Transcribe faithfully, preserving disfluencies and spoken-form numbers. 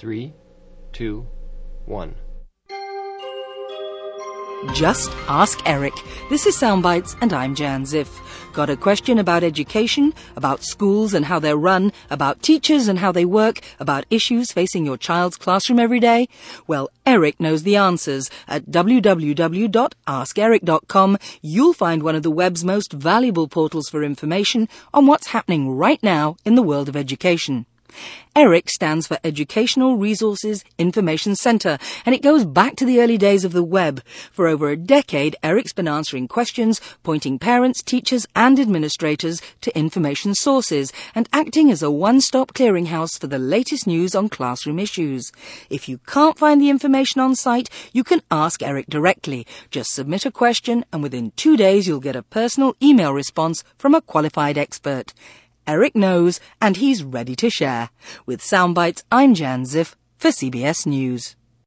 Three, two, one. Just Ask Eric. This is Soundbites and I'm Jan Ziff. Got a question about education, about schools and how they're run, about teachers and how they work, about issues facing your child's classroom every day? Well, Eric knows the answers. At w w w dot ask eric dot com, you'll find one of the web's most valuable portals for information on what's happening right now in the world of education. ERIC stands for Educational Resources Information Centre, and it goes back to the early days of the web. For over a decade, ERIC's been answering questions, pointing parents, teachers and administrators to information sources, and acting as a one-stop clearinghouse for the latest news on classroom issues. If you can't find the information on site, you can ask ERIC directly. Just submit a question, and within two days you'll get a personal email response from a qualified expert. Eric knows, and he's ready to share. With Soundbites, I'm Jan Ziff for C B S News.